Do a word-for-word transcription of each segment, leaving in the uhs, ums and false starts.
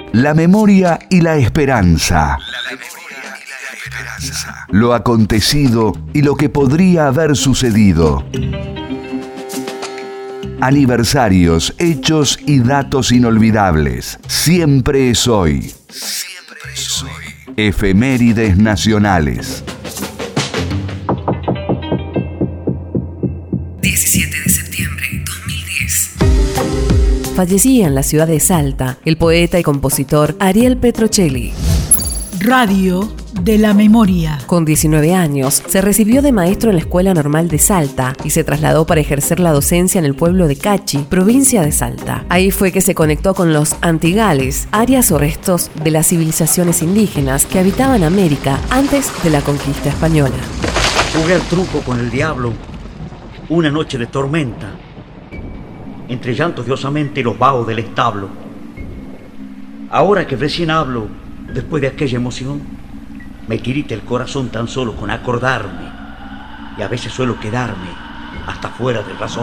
La memoria y la esperanza. Lo acontecido y lo que podría haber sucedido. Aniversarios, hechos y datos inolvidables. Siempre es hoy. Siempre es hoy. Efemérides nacionales. diecisiete de septiembre de dos mil diez. Fallecía en la ciudad de Salta el poeta y compositor Ariel Petrocelli. Radio de la Memoria. Con diecinueve años, se recibió de maestro en la Escuela Normal de Salta y se trasladó para ejercer la docencia en el pueblo de Cachi, provincia de Salta. Ahí fue que se conectó con los antigales, áreas o restos de las civilizaciones indígenas que habitaban América antes de la conquista española. Jugué al truco con el diablo una noche de tormenta, entre llantos de osamente y los vagos del establo. Ahora que recién hablo, después de aquella emoción, me tirita el corazón tan solo con acordarme, y a veces suelo quedarme hasta fuera de razón.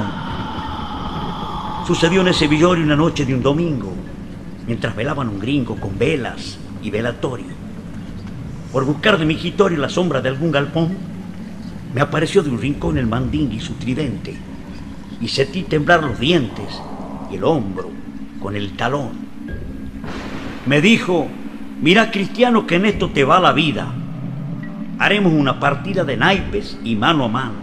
Sucedió en ese villorrio una noche de un domingo, mientras velaban un gringo con velas y velatorio. Por buscar de mi jitorio la sombra de algún galpón, me apareció de un rincón el mandingue y su tridente, y sentí temblar los dientes y el hombro con el talón. Me dijo: mira, cristiano, que en esto te va la vida. Haremos una partida de naipes y mano a mano.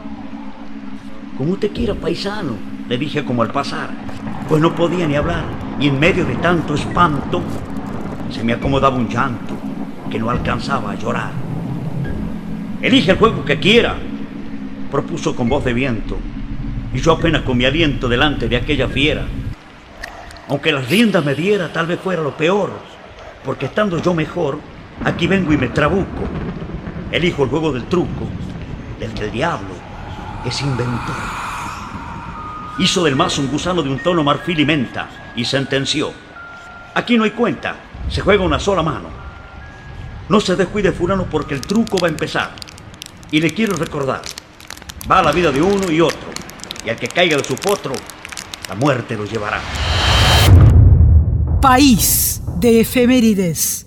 Como usted quiera, paisano, le dije como al pasar, pues no podía ni hablar, y en medio de tanto espanto se me acomodaba un llanto que no alcanzaba a llorar. Elige el juego que quiera, propuso con voz de viento, y yo apenas con mi aliento delante de aquella fiera. Aunque las riendas me diera, tal vez fuera lo peor, porque estando yo mejor, aquí vengo y me trabuco. Elijo el juego del truco, del que el diablo es inventor. Hizo del mazo un gusano de un tono marfil y menta, y sentenció: aquí no hay cuenta, se juega una sola mano. No se descuide, fulano, porque el truco va a empezar. Y le quiero recordar, va la vida de uno y otro, y al que caiga de su potro, la muerte lo llevará. País de efemérides.